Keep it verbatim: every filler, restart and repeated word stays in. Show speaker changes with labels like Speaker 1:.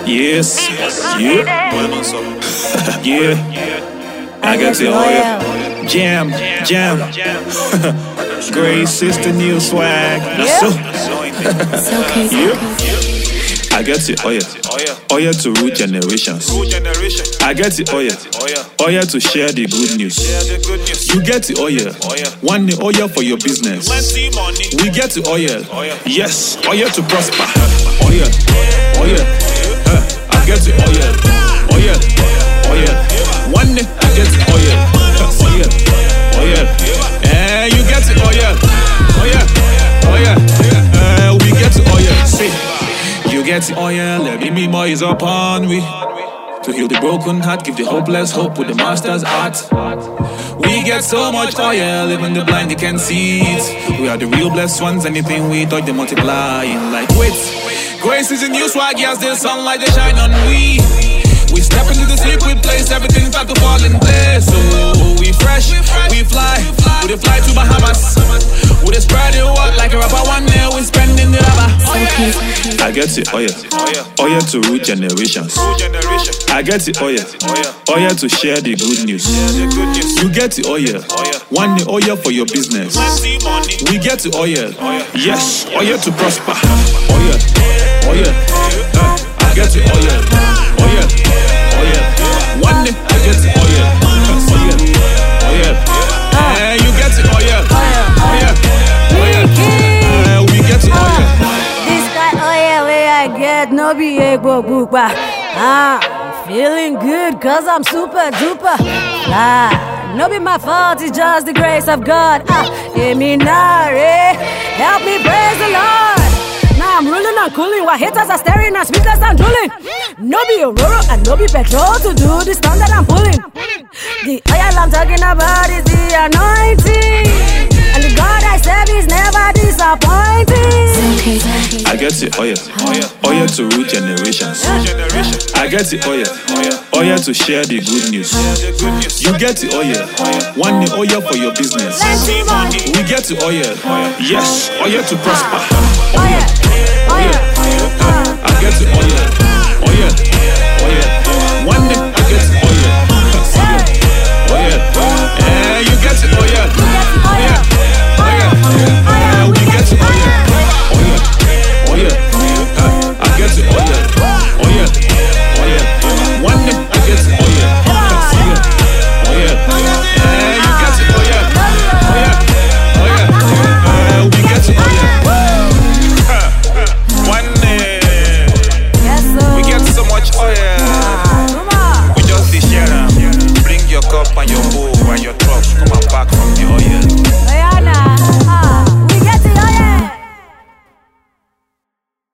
Speaker 1: Yes, yeah, yeah. I got the oil. Jam, jam. Grace is the new swag.
Speaker 2: Yeah.
Speaker 1: So,
Speaker 2: It's okay, it's
Speaker 1: yeah.
Speaker 2: okay.
Speaker 1: I get the oil. Oil to root generations. I get the oil. Oil to share the good news. You get the oil. One the oil for your business. We get the oil. Yes, oil to prosper. Oil, oil. Uh, I get the oil. Oil, oil. One day I get the oil. Uh, oil, oil. And you get the oil. Oil, oil. Uh, we get the oil. See. You get the oil, every me more is upon we. To heal the broken heart, give the hopeless hope with the master's art. We get so much oil, even the blind they can see it. We are the real blessed ones, anything we touch they multiplying like wait. Grace is a new swag, yes, the sunlight they shine on we. We step into the secret place, everything start to fall in place. So we fresh, we fly, we fly to Bahamas. We dey spread the word like a rapper, one day we spending the rubber. I get the oil, oil to root generations. I get the oil, oil to share the good news. You get the oil, one the oil for your business. We get the oil, yes, oil to prosper. Oil, oil, uh, I get the oil, oil, oil. One day I get the oil, oil, oil. Uh, you get the oil, oil, oil. Uh, we get the oil.
Speaker 2: This guy oil where I get no be ego booba. Ah, feeling good cause I'm super duper. Ah, no be my fault, it's just the grace of God. Ah, Eminare, help me praise the Lord. Now I'm ruling and cooling while haters are staring at speakers and drooling. No be Aurora and no be petrol to do the stunt that I'm pulling. The oil I'm talking about is the anointing. And the God I serve is never disappointing.
Speaker 1: I get the oil, oil to root generations. I get the oil, oil to share the good news. You get the oil, one the oil for your business. We get the oil, yes, oil to prosper. Oil, oil, uh, I get the oil, oil, oil. One day I get the oil, oil, oil. And you get the oil, oil, oil. Uh, we get the oil, oil, oil. Uh, I get the oil, oil, oil. One day I get the oil, oil, oil. And you get the oil, oil, oil. Uh, we get the oil. One day we get so much oil, we just be share them. Bring your cup and your bowl and your truck, come and back from the oil.